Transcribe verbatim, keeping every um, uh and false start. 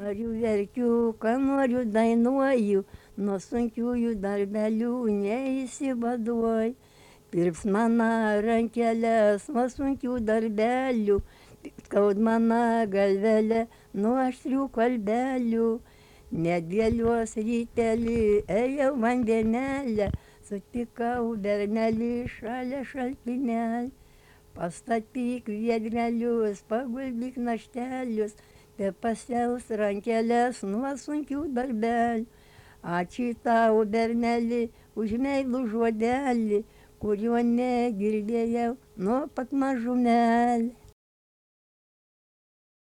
Ariu verkiu, ką noriu dainuoju, nuo sunkiųjų darbelių neišsivaduoj. Pirps mana rankeles nuo sunkių darbelių, skaud mana galvelė nuo aštrių kalbelių. Nedėlios rytelį ėjau vandenelę, sutikau bernelį šalia šaltinelį. Pastatyk viedrelius, paguldyk naštelius, te pasiaus rankeles nuo sunkių darbelių. Ačiū tau, berneli, už meilų žodelį, kurio negirdėjau nuo pat mažumėlį.